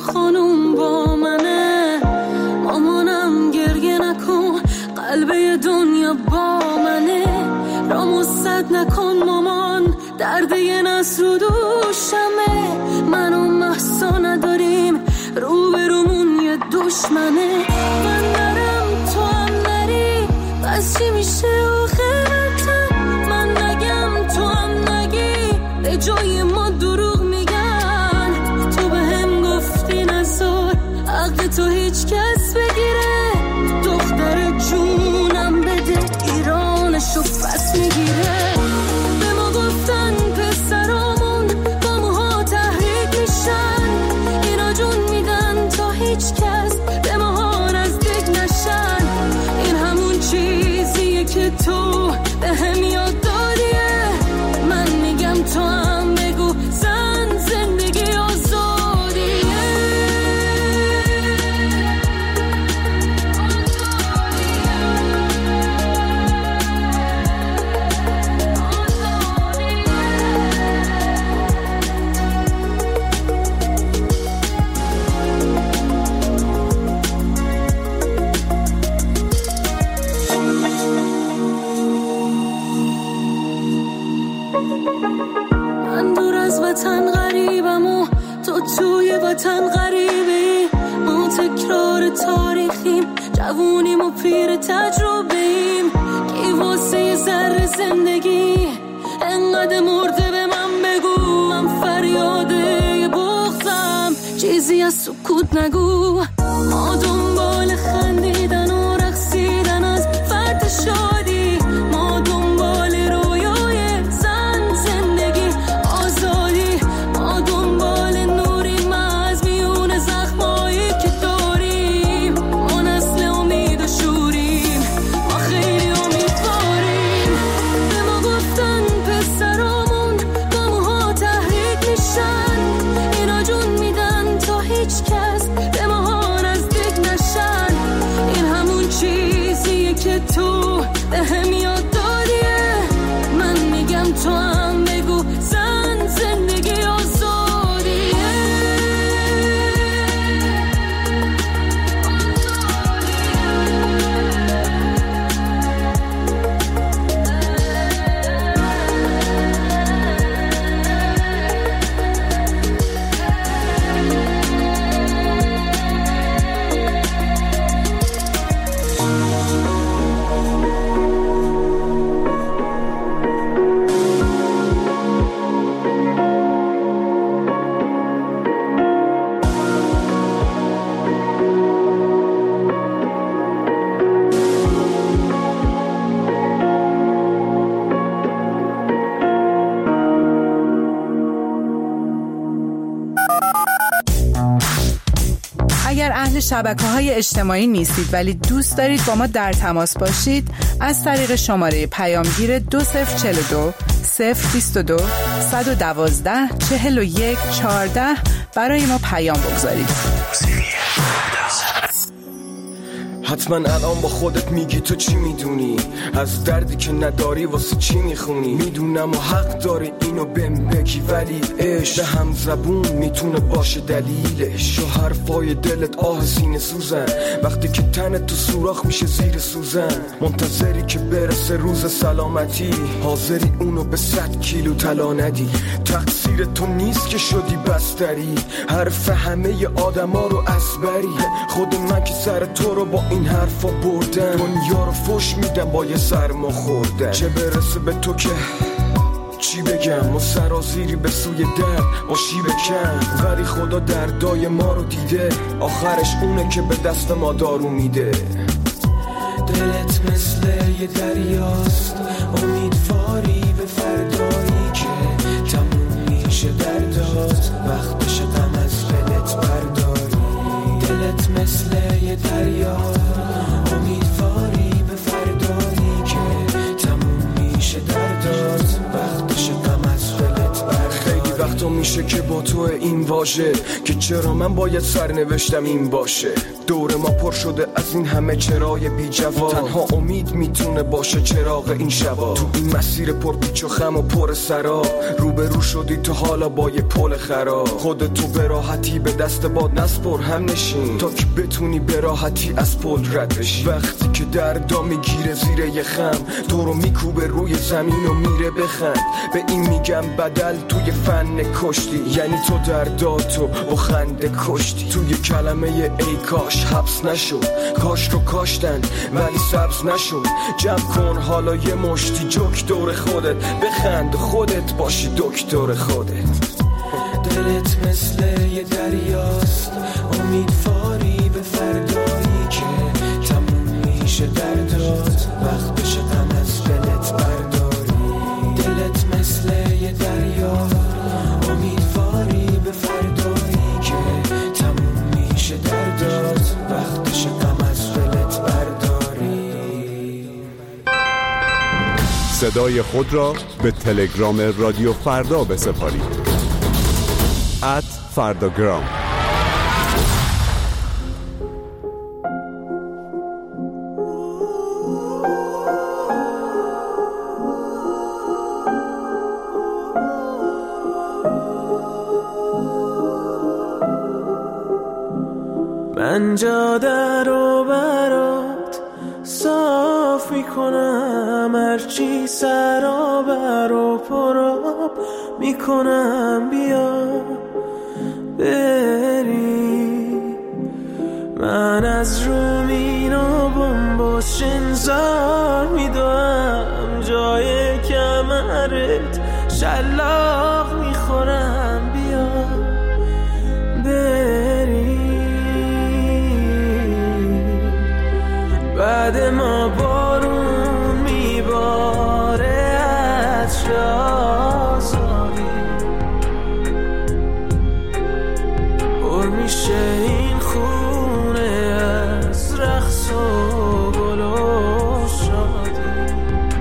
خانوم با منه. مامانم گریه نکن قلبه دنیا با منه. رامو سد نکن مامان درد یه نس رو دوشمه. من و محسا نداریم روبرومون یه دشمنه. من نرم تو هم نری بس چی میشه آخرتم. من نگم تو هم نگی به جای ما دروغ میگن. تو به هم گفتی نزار عقل تو هیچ کس بگیره. دختر جونم بده ایرانشو پس میگیره. به ما گفتن پسرامون با موها تحریک میشن. اینا جون میدن تا هیچ کس به ما نزدیک نشن. این همون چیزیه که تو به هم یاد دادیه. من میگم تو هم بگو زن زندگی آزادیه. من دور از وطن غریبم و تو توی وطن غریبی. ما تکرار تاریخیم جوونیم و پیر تجربه‌ایم. کی واسه یه ذره زندگی انقدر مرده به من بگو. من فریاده یه بغضم چیزی از سکوت نگو. ما دنبال خندیدن و رقصیدن از فرد شادی. ما دنبال رویای زن زندگی آزادی. ما دنبال نوریم از میون زخمایی که داریم. ما نسل امید و شوریم. ما خیلی امیدواریم. به ما گفتن پسرامون با موها تحریک میشن. اینا جون میدن تا هیچ کس به ما نزدیک نشن. این همون چیزیه که تو به هم یاد دادیه. من میگم تو هم بگو زن زندگی آزادیه. اگر اهل شبکه‌های اجتماعی نیستید ولی دوست دارید با ما در تماس باشید، از طریق شماره پیامگیر 2042 022 112 41 14 برای ما پیام بگذارید. حتما الان با خودت میگی تو چی میدونی از دردی که نداری واسه چی میخونی. میدونم و حق داری اینو بهم بگی ولی عشق به هم زبون میتونه باشه دلیلش. و حرفای دلت آه سینه سوزن وقتی که تنت تو سوراخ میشه زیر سوزن. منتظری که برسه روز سلامتی حاضری اونو به 100 کیلو طلا ندی. تقصیر تو نیست که شدی بستری حرف همه آدما رو اسبری. خود من که سر تو رو با این حرفا بردن دنیا رو فش میدم با یه سرما خوردن. چه برسه به تو که چی بگم و سرازیری به سوی درد با شیب کم. ولی خدا دردای ما رو دیده آخرش اونه که به دست ما دارو میده. دلت مثل یه دریاست امیدواری به فردایی که تموم میشه دردات. وقتش غم از دلت برداری. دلت مثل یه دریاست امیدواری به فردایی که تموم میشه دردات. وقتش غم از دلت برداری. خیلی وقتا میشه که با تو این واژه که چرا من باید سرنوشتم این باشه. دور ما پر شده از این همه چرای بی جواب، تنها امید میتونه باشه چراغ این شبا. تو این مسیر پر پیچ و خم و پر سراب روبرو شدی تو حالا با یه پل خراب. خودتو به راحتی به دست باد نسپر، هم نشین تا که بتونی به راحتی از پل رد بشی. وقتی که دردا میگیره زیر یه خم تو رو میکوبه روی زمین و میره بخند. به این میگم بدل توی فن کشتی، یعنی تو درداتو با خنده کشتی. توی کلمه ای کاش حبس نشد، کاش رو کاشتن ولی سبز نشد. جمع کن حالا یه مشتی جوک دور خودت، بخند خودت باشی دکتر خودت. دلت مثل یه دریاست، امیدواری به فردایی که تموم میشه دردات، وقت بشه غم از دلت برداری. دلت مثل یه دریا، امیدواری به فردایی که تموم میشه دردات، وقت بشه غم از دلت برداری. صدای خود را به تلگرام رادیو فردا بسپارید. @فرداگرام. من جاده رو برات صاف میکنم، هرچی سرابر و پراب میکنم، بیا بری. من از رومین و بمباش انذار میدم، جای کمرت شلاق میخورم، بیا بری. بعد ما بارون میباره از آزادی، پر میشه این خونه از رقص و گل و شادی.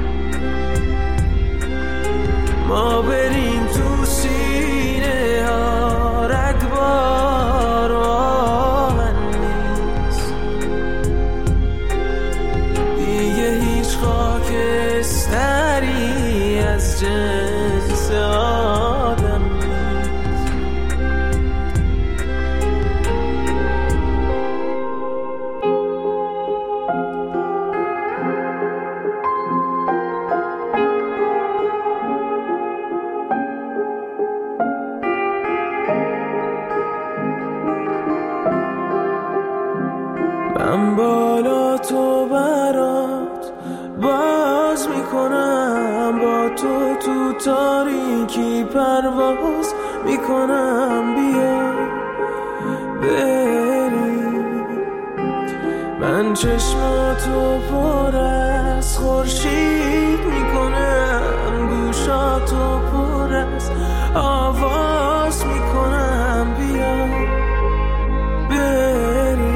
ما بریم تو سینه ها رگبار و آهن نیست، دیگه هیچ خاکستری از جنس آدم نیست. من بالا تو برات باز میکنم، با تو تو تاریکی پرواز میکنم، بیا بری. من چشماتو پر از خورشید میکنم، گوشاتو پر از آواز میکنم، بیا بری.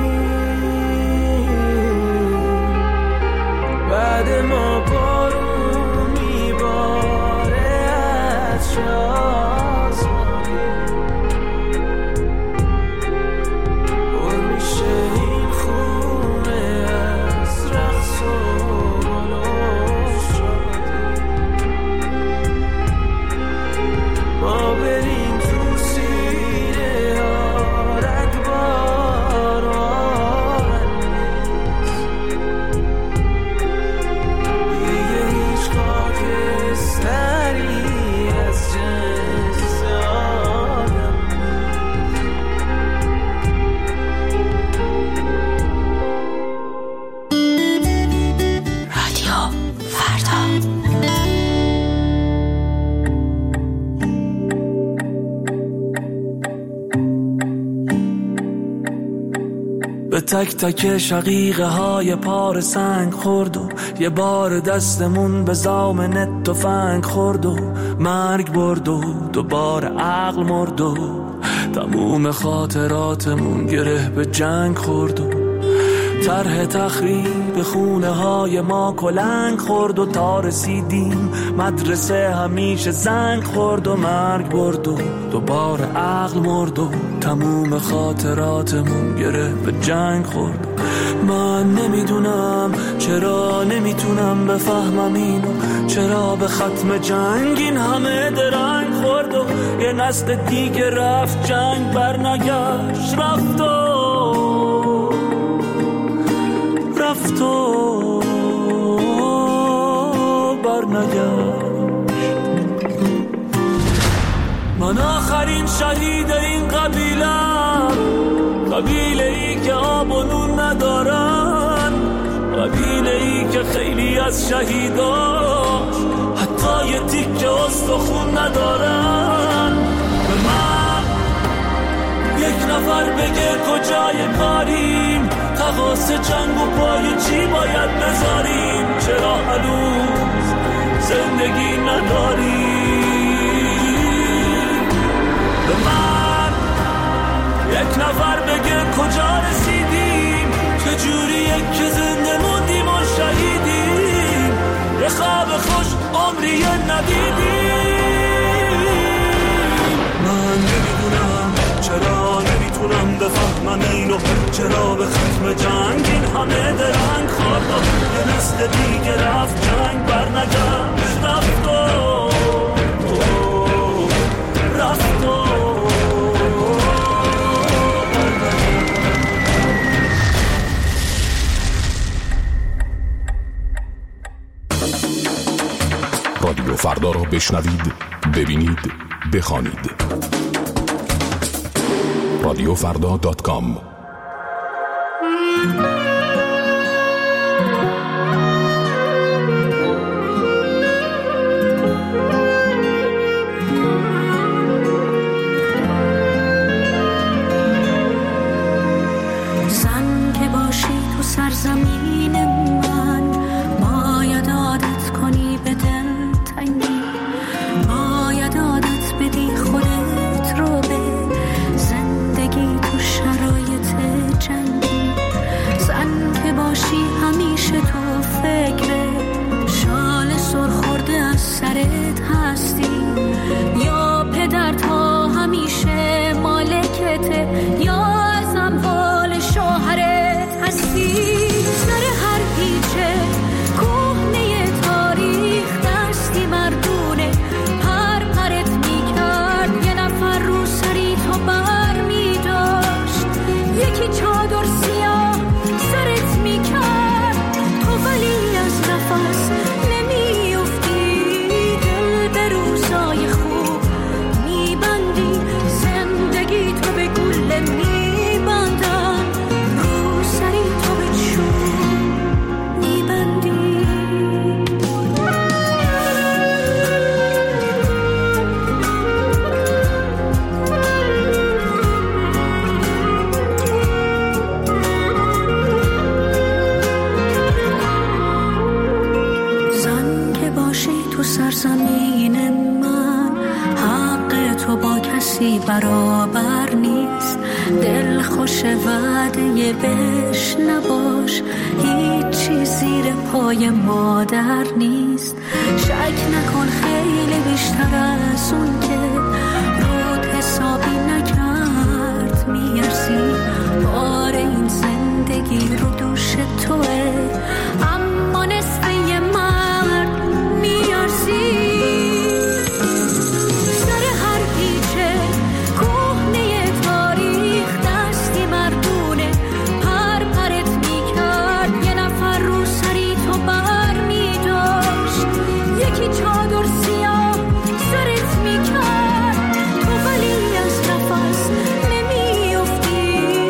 بعد ما بارون میباره از شازمانی، پر میشه این خونه از رقص و گل و شادی. ما بریم تو سینه ها رگبار و آهن نیست، دیگه هیچ خاکستری از جنس آدم نیست. رادیو فردا. به تک تک شقیقه های پار سنگ خورد و یه بار دستمون به زامن تفنگ خورد و مرگ برد و دوباره عقل مرد و تموم خاطراتمون گره به جنگ خورد و طرح تخریب خونه های ما کلنگ خورد و تا رسیدیم مدرسه همیشه زنگ خورد و مرگ برد و دوباره عقل مرد و تموم خاطراتمون گره به جنگ خورد. من نمیدونم چرا نمیتونم بفهمم اینو، چرا به ختم جنگ این همه درنگ خورد و یه نسل دیگه رفت جنگ برنگشت، رفت و برنگشت. من آخرین شهید این قبیله ای که آب و نون ندارن، قبیله ای که خیلی از شهیداش حتی یه تیکه استخون ندارن. به من یک نفر بگه کجای کاریم، تقاس جنگ و پای چی باید بذاریم، چرا هنوز زندگی نداریم. به من یک نفر بگه کجا رسیدیم، چجوریه که زنده موندیم و شهیدیم، یه خواب خوش عمری ندیدیم. من نمیدونم چرا نمیتونم بفهمم اینو، چرا به ختم جنگ این همه درنگ خورد و یه نسل دیگه رفت جنگ برنگشت، رفت رادیو فردا را بشنوید، ببینید، بخوانید. radiofrda.com. زن که باشی تو سرزمین من، باید عادت کنی به دل تنگی، باید عادت بدی خودت رو به زندگی تو شرایط جنگی. زن که باشی همیشه تو فکر شال سرخورده از سرت هستی، یا پدر تا همیشه مالکته یا از اموال شوهرت هستی. سر هر پیچه کهنه تاریخ دستی مردونه پر پرت میکرد، یه نفر رو سری تو بر میداشت، یکی چادر سیاه سرت میکرد، تو ولی از نفس نمیافتی، دل به روزای خوب میبندی، زندگی تو به گله میبندن، رو سری تو به چوب میبندی. زن که باشی تو سرزمین من، حق تو با کسی برابر نیست، دل خوش وعده بهش نباش، هیچی زیر پای مادر نیست. شک نکن خیلی بیشتر از اون که رود حسابی نکرد میارزی، بار این زندگی رو دوش توه، اما نصف یه مرد میارزی. سر هر پیچه کهنه تاریخ دستی مردونه پر پرت میکرد، یه نفر رو سری تو بر میداشت، یکی چادر سیاه سرت میکرد، تو ولی از نفس نمیافتی،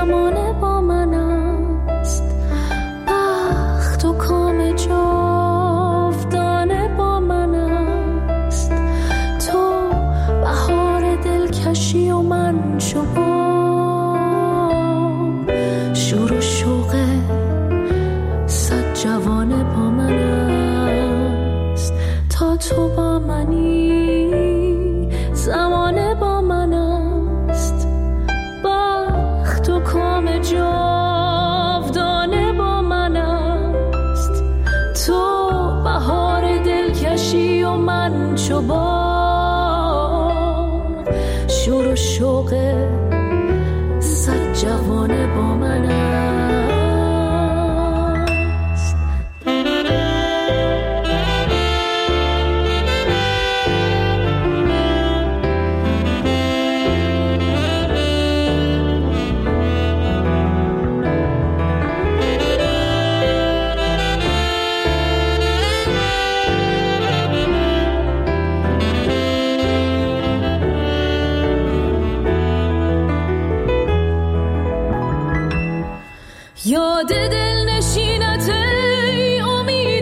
زمانه با من است، بخت و کام جاودانه با من است. تو بهار دلکشی و من شباب، شور و شوق صد جوانه با من است. تا تو با منی زمانه با من است، بخت و کام جاودانه با من است. تو بهار دلکشی و من شباب، شور و شوق صد جوانه با من است. یاد دل نشینت ای امید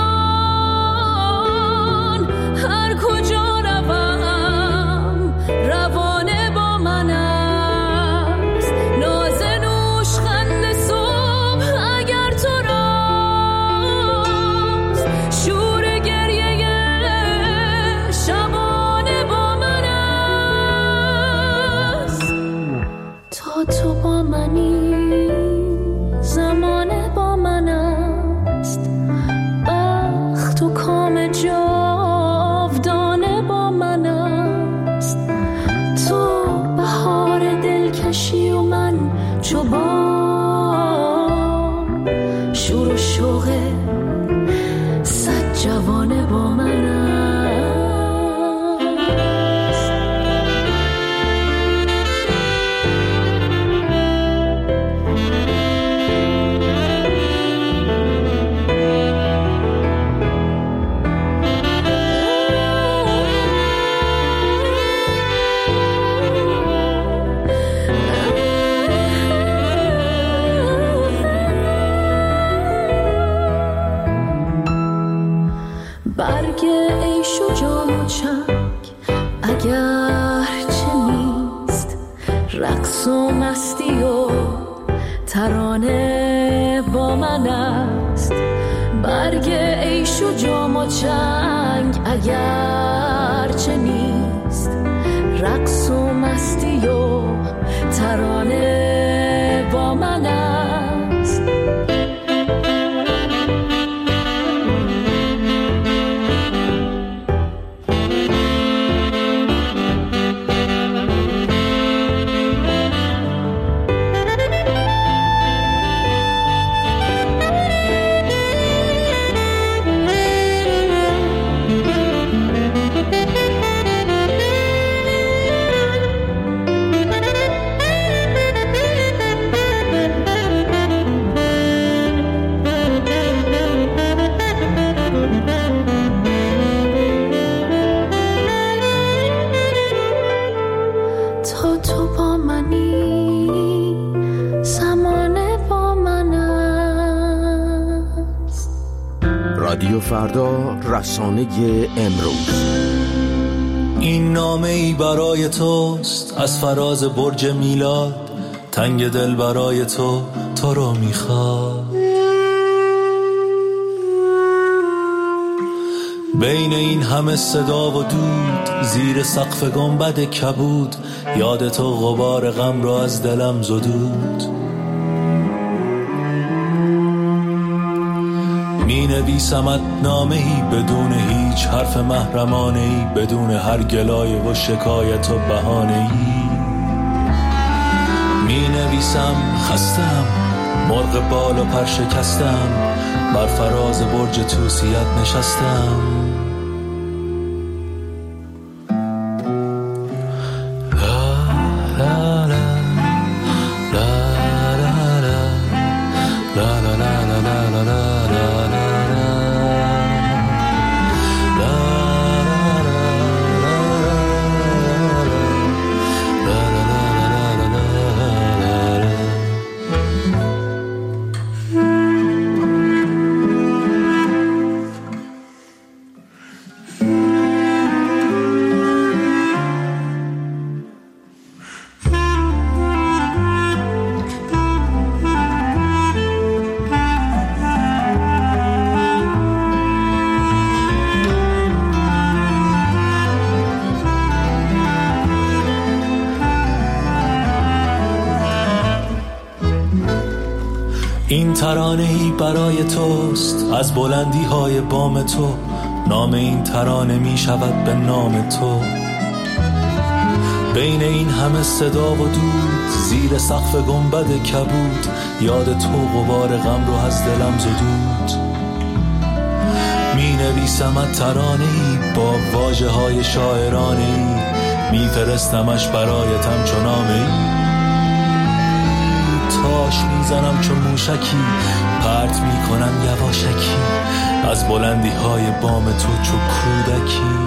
جان، هر کجا روم روانه با من است. ناز نوشخند صبح اگر تو راست، شور گریه شبانه با من است. تا تو با منی زمانه با من است، بخت و کام جاودانه با من است. تو بهار دلکشی و من چوبان، شور و شوق صد جوانه با من است. برگ عیش و جام و چنگ اگر چه نیست، رقص و مستی و ترانه با من است. برگ عیش و جام و چنگ اگر چه نیست، رقص و مستی و ترانه با من است. رادیو فردا، رسانه امروز. این نامه ای برای توست از فراز برج میلاد، تنگ دل برای تو رو میخواد. بین این همه صدا و دود، زیر سقف گنبد کبود، یاد تو غبار غم را از دلم زدود. می نویسمت نامه‌ای بدون هیچ حرف محرمانه‌ای، بدون هر گلایه و شکایت و بهانه‌ای. می نویسم خستم، مرغ بال و پر شکستم، بر فراز برج توسیت نشستم. این ترانه‌ای برای توست از بلندی های بام تو، نام این ترانه می شود به نام تو. بین این همه صدا و دود، زیر سقف گنبد کبود، یاد تو غبار غم رو از دلم زدود. می نویسمت ترانه‌ای با واژه های شاعرانه‌ای، می فرستمش برایتم چو نامه‌ای. تاش میزنم چون موشکی، پرت میکنم یواشکی از بلندی های بام تو چو کودکی.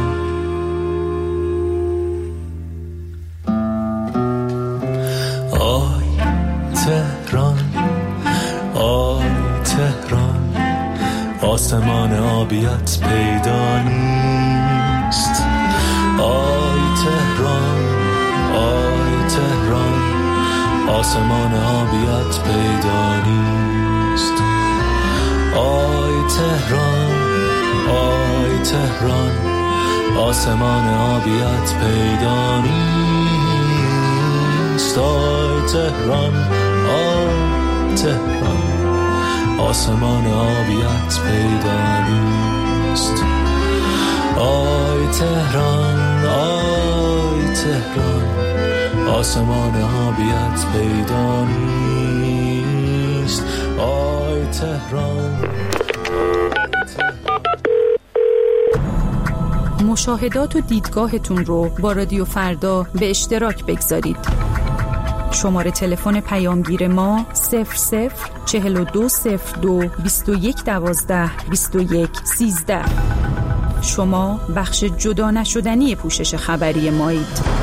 آی تهران، آی تهران، آسمان آبیت پیدا نیست. آی تهران، آی تهران، آسمان آبیت پیدا نیست. آی تهران، آی تهران، آسمان آبیت پیدا نیست. آی تهران، آی تهران، آسمان آبیت پیدا نیست. آی تهران، آی تهران، آسمان آبیت پیدا نیست. آی تهران. مشاهدات و دیدگاهتون رو با رادیو فردا به اشتراک بگذارید. شماره تلفن پیامگیر ما 00420221122113. شما بخش جدا نشدنی پوشش خبری مایید.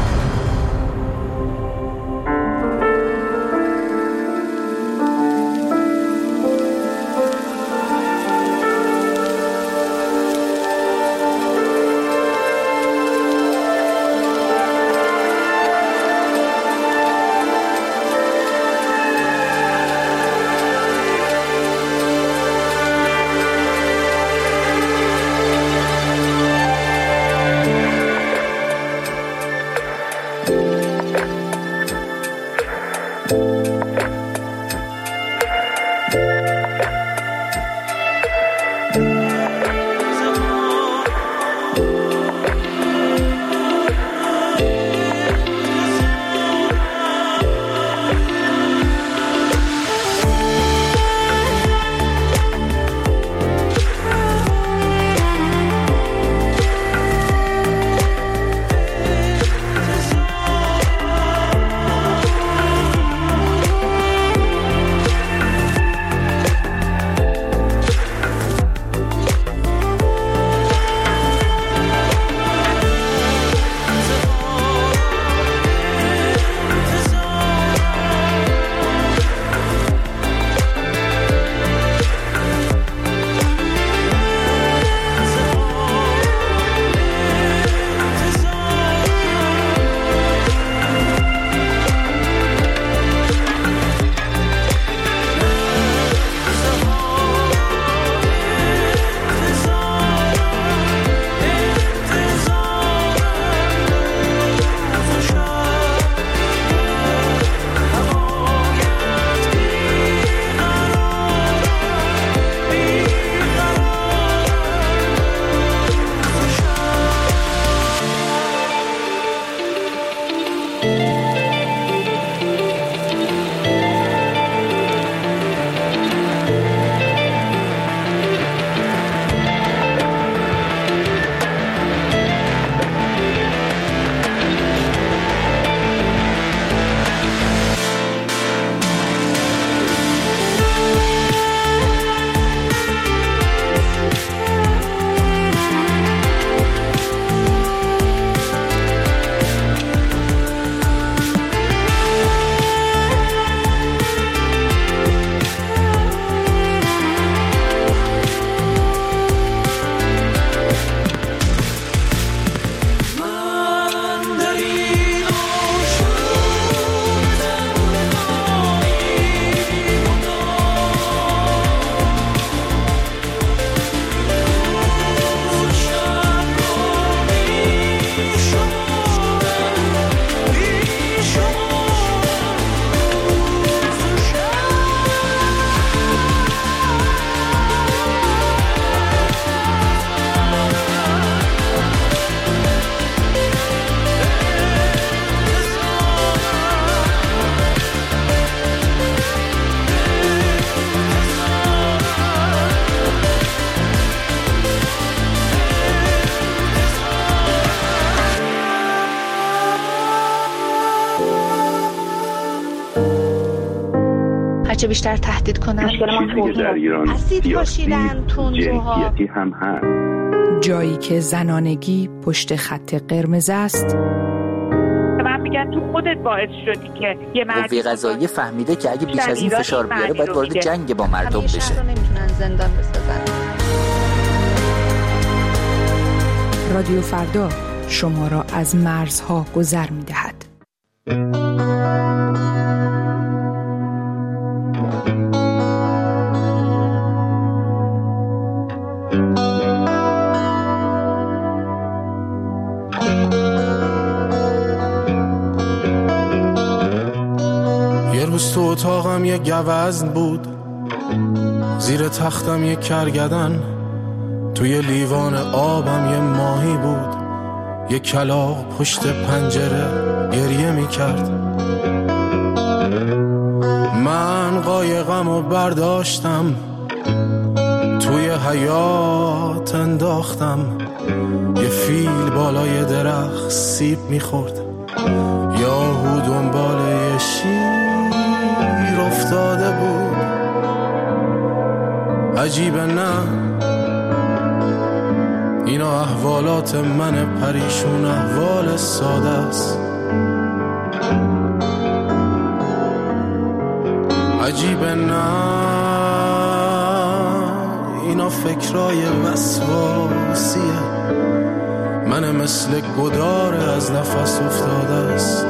بچه بیشتر تهدید کنن. چیزی که در ایران سیاسی جنسیتی هم هست. جایی که زنانگی پشت خط قرمز است. من میگم تو خودت باعث شدی که یه مردی قضایی فهمیده که اگه بیش از این فشار بیاره باید وارد جنگ با مردم بشه. شهر رو نمیتونن زندان بسازن. رادیو فردا شما را از مرزها گذر می‌دهد. یه روز تو اتاقم یه گوزن بود، زیر تختم یه کرگدن، توی لیوان آبم یه ماهی بود، یه کلاغ پشت پنجره گریه میکرد. من قایقمو برداشتم توی حیاط انداختم، یه فیل بالای درخت سیب میخورد، یاهو دنبال یه شیر افتاده بود. عجیبه نه اینا احوالات من پریشون، احوال ساده است. عجیبه نه اینا فکرای وسواسیه، من مثل گدار از نفس افتاده است.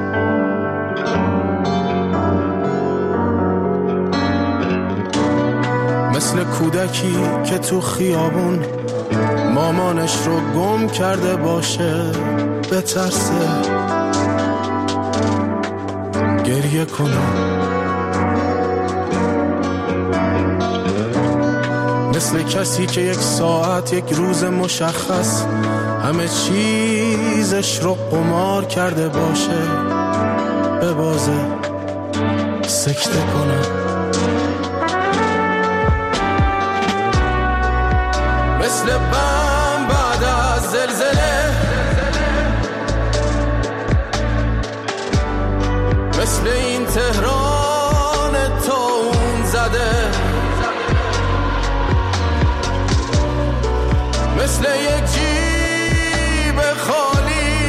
مثل کودکی که تو خیابون مامانش رو گم کرده باشه، بترسه گریه کنه. مثل کسی که یک ساعت، یک روز مشخص همه چیزش رو قمار کرده باشه، ببازه سکته کنه. مثل بم بعد از زلزله، مثل این تهران تون زده، مثل یک جیب خالی،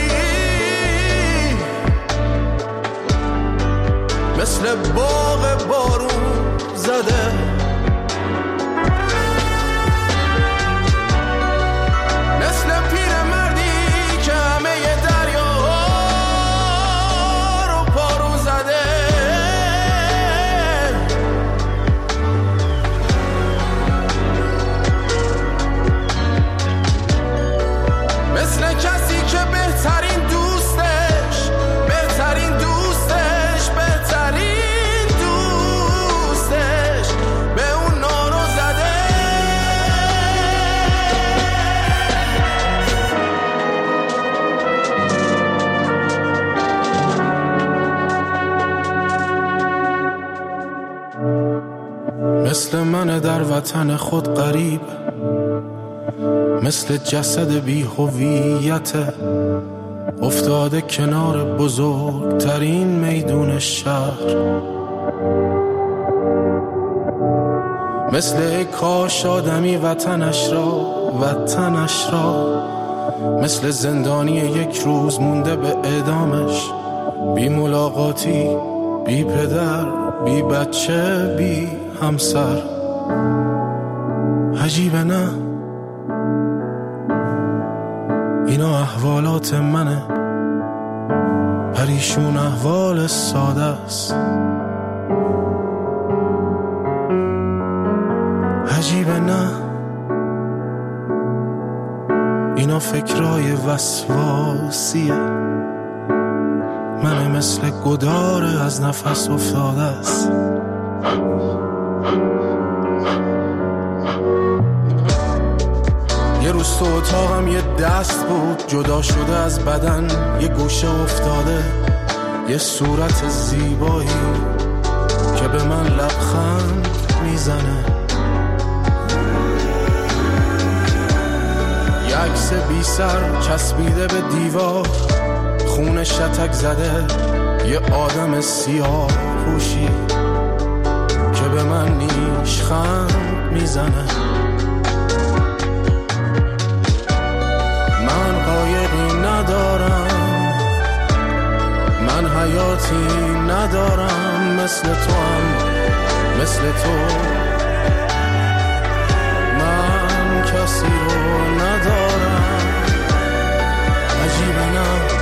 مثل باغ بارون زده. مثل من در وطن خود غریب، مثل جسد بی هویت افتاده کنار بزرگترین میدون شهر. مثل ای کاش آدمی وطنش را مثل زندانی یک روز مونده به اعدامش، بی ملاقاتی، بی پدر، بی بچه، بی همسر. عجیبه نه اینا احوالات منه، پریشون احوال ساده است. عجیبه نه اینا فکرای وسواسیه، من مثل گدار از نفس افتاده است. یه روز تو اتاقم یه دست بود جدا شده از بدن، یه گوشه افتاده، یه صورت زیبایی که به من لبخند میزنه، یه عکس بی سر چسبیده به دیوار، خون شتک زده، یه آدم سیاه پوشی ریشخند میزنه. من قایقی ندارم، من حیاتی ندارم، مثل تو هم مثل تو. من کسی رو ندارم، عجیبه نه.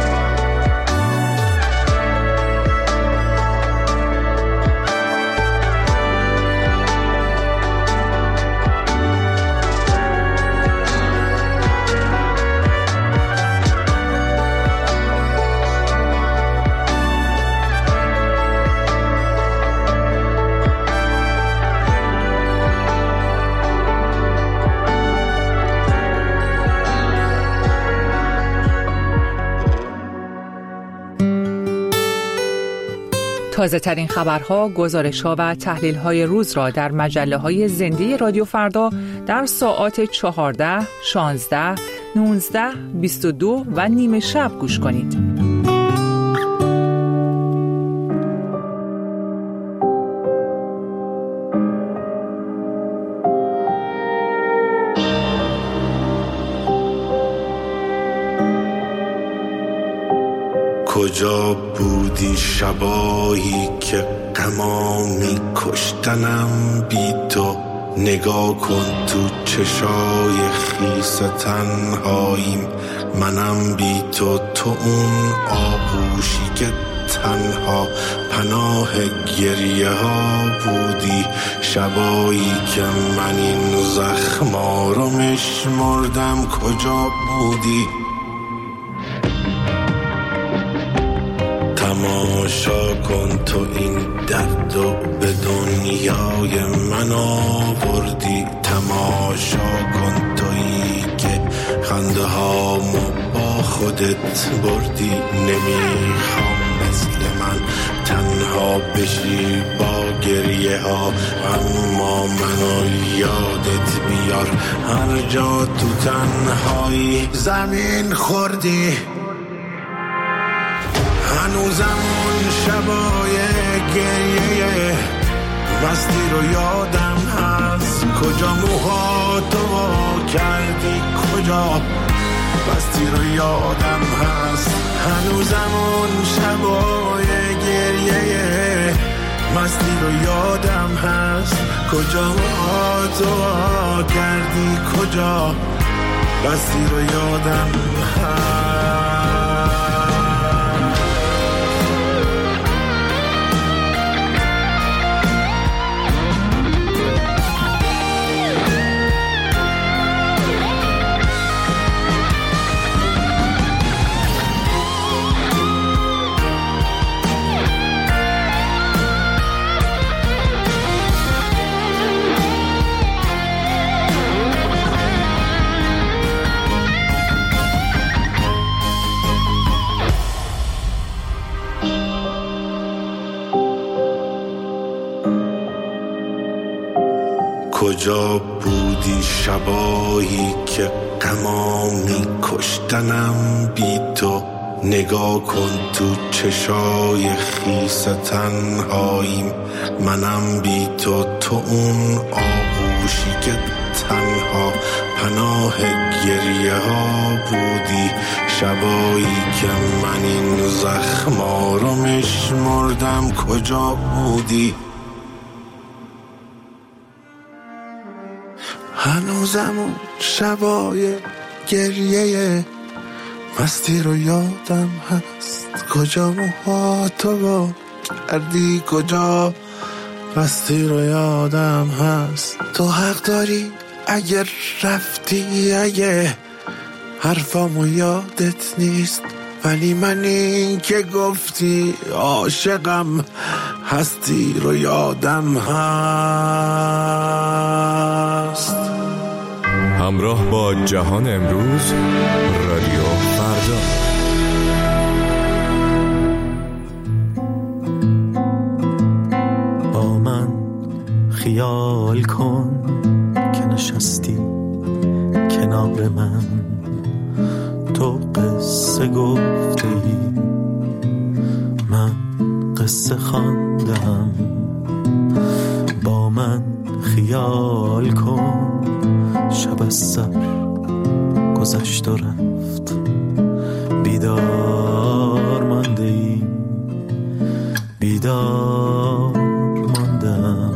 تازه ترین خبرها، گزارش‌ها و تحلیل‌های روز را در مجله‌های زنده رادیو فردا در ساعات 14، 16، 19، 22 و نیمه شب گوش کنید. کجا بودی شبایی که غمامی کشتنم بی تو؟ نگاه کن تو چشای خیس تنهاییم، منم بی تو. تو اون آغوشی که تنها پناه گریه ها بودی، شبایی که من این زخما رو میشمردم. کجا بودی؟ تماشا کن تو این درد و به دنیای من آوردی. تماشا کن تویی که خنده هامو با خودت بردی. نمیخوام مثل من تنها بشی با گریه ها، اما منو یادت بیار هر جا تو تنهایی زمین خوردی. هنوزم اون شبای گریه مستی رو یادم هست. کجا موهاتو کردی، کجا مستی رو یادم هست. هنوزم اون شبای گریه مستی رو یادم هست. کجا موهاتو کردی، کجا مستی رو یادم هست. کجا بودی شبایی که غمامی کشتنم بی تو؟ نگاه کن تو چشای خیس تنهاییم، منم بی تو. تو اون آغوشی که تنها پناه گریه ها بودی، شبایی که من این زخما رو میشمردم. کجا بودی؟ هنوزم اون شبای گریه مستی رو یادم هست. کجا موهاتو با کردی، کجا مستی رو یادم هست. تو حق داری اگر رفتی، اگه حرفامو یادت نیست، ولی من این که گفتی عاشقم هستی رو یادم هست. همراه با جهان امروز، رادیو فردا. با من خیال کن که نشستی کنار من، تو قصه گفته ای، من قصه خواندم. با من خیال کن شب از سر گذشت و رفت، بیدار مانده ای، بیدار ماندم.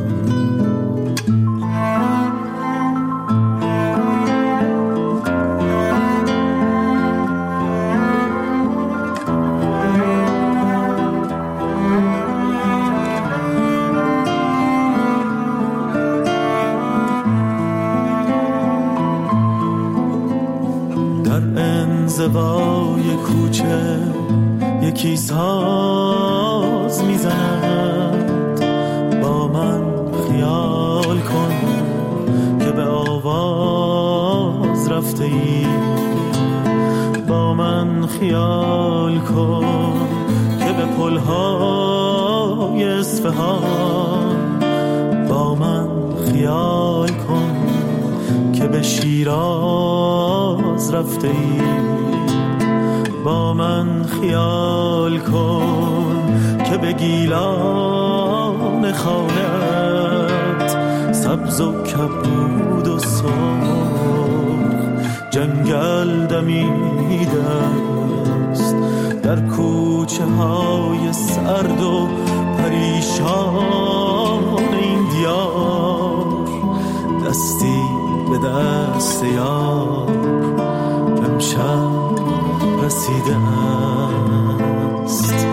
زوای کوچه یکی ساز میزند، با من خیال کن که به آواز رفته ای، با من خیال کن که به پلهای اصفهان، با من خیال کن که به شیراز رفته ای، با من خیال کن که به گیلان خانه‌ات سبز و کبود و سرخ جنگل دمیده است، در کوچه های سرد و پریشان این دیار، دستی به دست یار امشب رسیده است.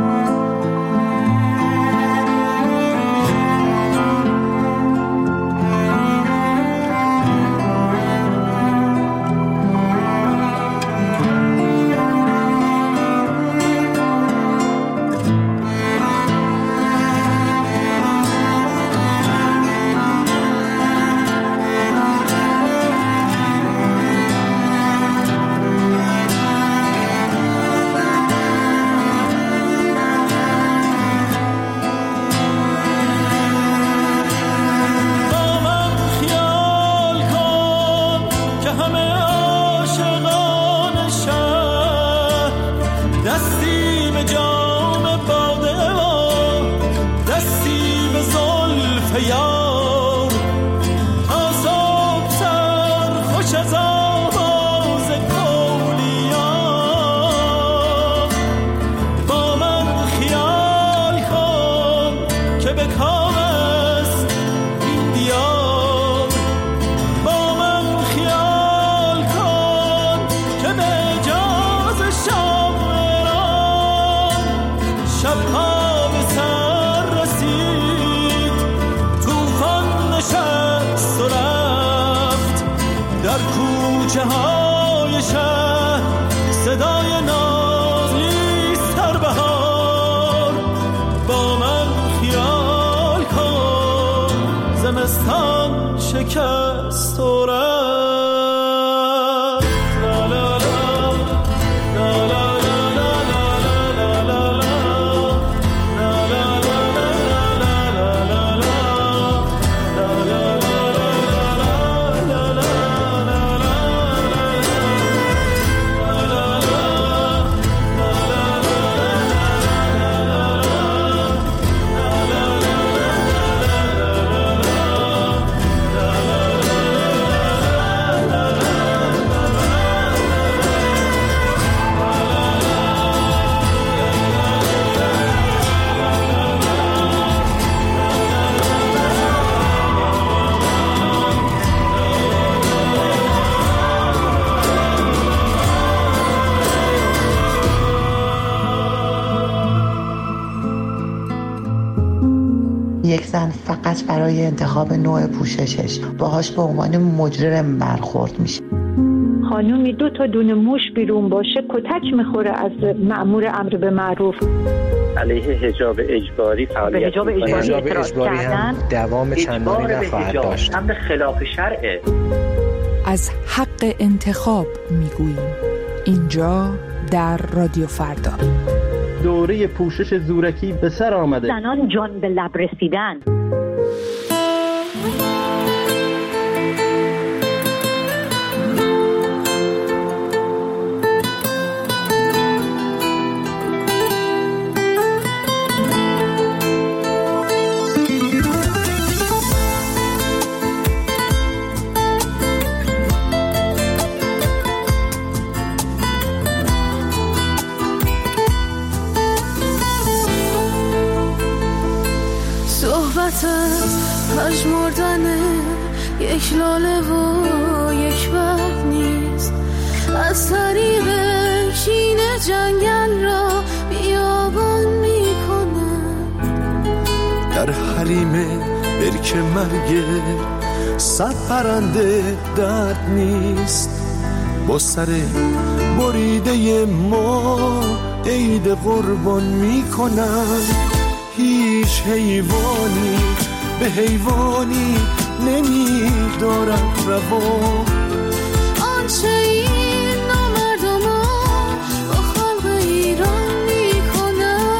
شکست و رفت، لا لا لا لا لا لا لا لا یک زن فقط برای انتخاب نوع پوششش باهاش به عنوان مجرم برخورد میشه. خانومی 2 تا دونه موش بیرون باشه کتک میخوره از مأمور امر به معروف. علیه حجاب اجباری فعالیت حجاب اجباری هم دوام چندانی نخواهد داشت. امر خلاف شرعه. از حق انتخاب میگوییم اینجا در رادیو فردا. دوره پوشش زورکی به سر آمده. زنان جان به لب رسیدن. از پژمردن یک لاله و یک برگ نیست. از طریق کینه جنگل را بیابان میکنن. در حریم برک مرگ صد پرنده درد نیست. با سر بریده ما عید قربان میکنن. هیچ حیوانی به حیوانی نمیدارد روا. آنچه این نامردمان با خلق ایران میکنن.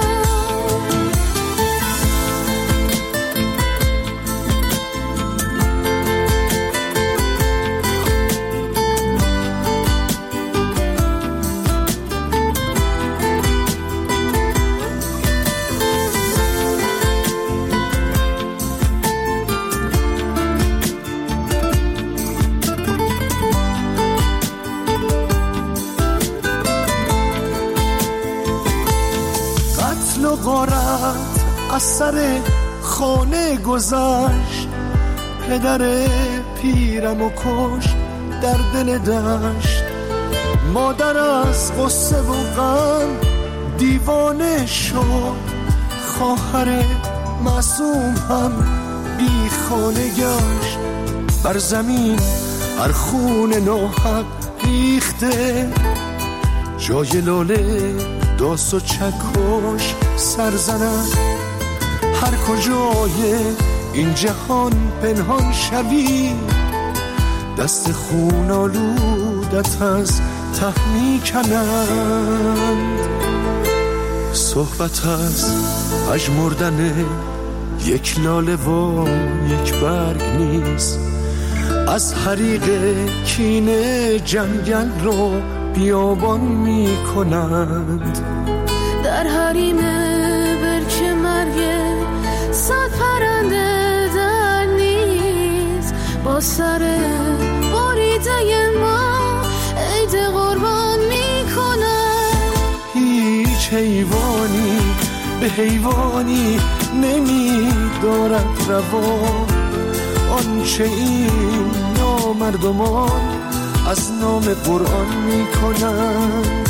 غارت از سر خانه گذشت. پدر پیرم و کش در دل دشت. مادر از غصه و غم دیوانه شد. خواهر معصوم هم بی خانه گشت. بر زمین هر خون ناحق ریخته. جای لاله داس و چکش سرزنم. هر کجای این جهان پنهان شوی دست خون آلودت از ته میکنند. صحبت از پژمردن یک لاله و یک برگ نیست. از حریق کینه جنگل رو بیابان میکنند. در حریم برک مرگ صد پرنده در نیست. با سر بریده ما عید قربان میکنن. هیچ حیوانی به حیوانی نمیدارد روا. آنچه این نامردمان از نام قرآن میکنن.